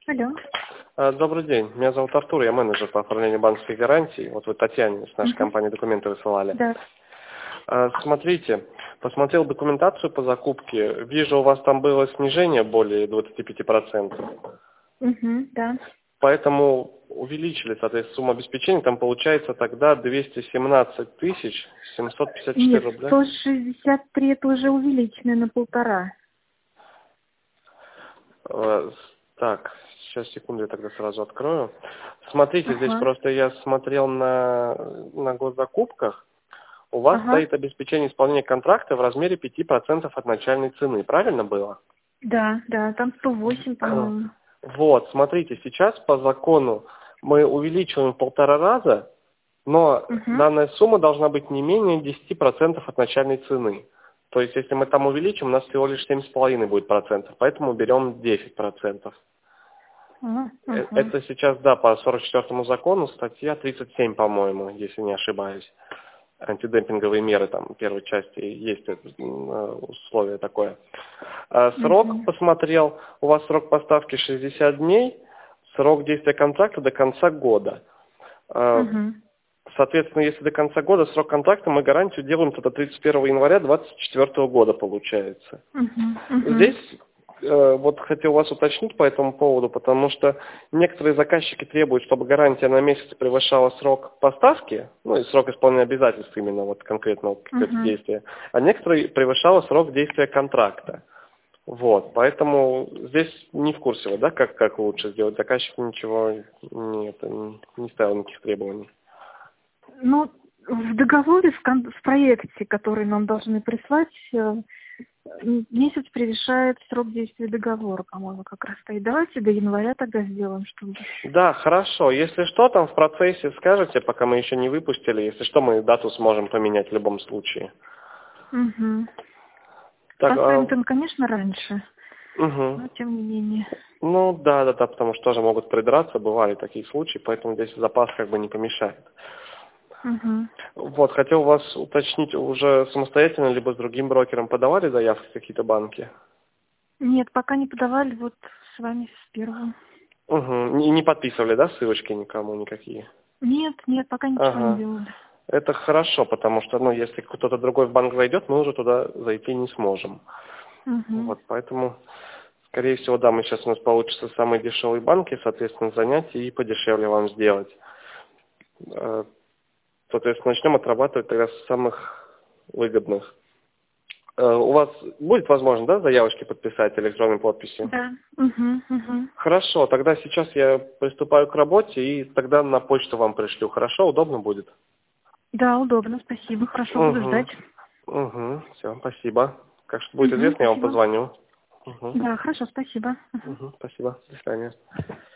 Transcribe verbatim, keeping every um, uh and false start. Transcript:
Алло. А, Добрый день. Меня зовут Артур, я менеджер по оформлению банковских гарантий. Вот вы Татьяне с нашей Мгм. компании документы высылали. Да. А, Смотрите, посмотрел документацию по закупке. Вижу, у вас там было снижение более двадцати пяти процентов. Угу, да. Поэтому увеличили, соответственно, сумму обеспечения. Там получается тогда двести семнадцать тысяч семьсот пятьдесят четыре Нет, рубля. сто шестьдесят три это уже увеличено на полтора. Э, Так, сейчас, секунду, я тогда сразу открою. Смотрите, здесь Ага. просто я смотрел на, на госзакупках. У вас Ага. стоит обеспечение исполнения контракта в размере пяти процентов от начальной цены. Правильно было? Да, да, там сто восемь, по-моему. Вот, смотрите, сейчас по закону мы увеличиваем в полтора раза, но Угу. данная сумма должна быть не менее десяти процентов от начальной цены. То есть, если мы там увеличим, у нас всего лишь семь с половиной будет процентов, поэтому берем десять процентов. Э, Угу. Это сейчас, да, по сорок четвёртому закону, статья тридцать семь, по-моему, если не ошибаюсь. Антидемпинговые меры, там, в первой части есть это, м, условие такое. А Срок Угу. посмотрел, у вас срок поставки шестьдесят дней, срок действия контракта до конца года. А, Угу. Соответственно, если до конца года срок контракта, мы гарантию делаем тогда тридцать первого января двадцать четвёртого года, получается. Угу. Угу. Здесь э, вот хотел вас уточнить по этому поводу, потому что некоторые заказчики требуют, чтобы гарантия на месяц превышала срок поставки, ну и срок исполнения обязательств именно, вот конкретно вот какое-то Угу. действие, а некоторые превышала срок действия контракта. Вот, поэтому здесь не в курсе, вы, да, как, как лучше сделать. Заказчик ничего не, это, не не ставил никаких требований. Ну, в договоре, в, кон- в проекте, который нам должны прислать, э, м, месяц превышает срок действия договора, по-моему, как раз стоит. Давайте до января тогда сделаем, чтобы... Да, хорошо. Если что, там в процессе скажете, пока мы еще не выпустили. Если что, мы дату сможем поменять в любом случае. Угу. Так, а, Поставим-то, конечно, раньше, мгм. но тем не менее. Ну да, да, да, потому что тоже могут придраться, бывали такие случаи, поэтому здесь запас как бы не помешает. Угу. Вот, хотел вас уточнить, уже самостоятельно либо с другим брокером подавали заявки в какие-то банки? Нет, пока не подавали, вот с вами с первого. Угу. И не подписывали, да, ссылочки никому никакие? Нет, нет, пока ничего не Ага. делали. Это хорошо, потому что, ну, если кто-то другой в банк зайдет, мы уже туда зайти не сможем. Угу. Вот, поэтому, скорее всего, да, мы сейчас у нас получится самые дешевые банки, соответственно, занять и подешевле вам сделать. Э, Соответственно, начнем отрабатывать тогда с самых выгодных. Э, У вас будет возможность, да, заявочки подписать электронной подписью? Да. Угу, угу. Хорошо, тогда сейчас я приступаю к работе и тогда на почту вам пришлю. Хорошо, удобно будет? Да, удобно, спасибо. Хорошо, буду ждать. Угу. Угу. Все, спасибо. Как что будет Угу, известно, я вам спасибо. позвоню. Угу. Да, хорошо, спасибо. Мгм. Угу. Спасибо. До свидания.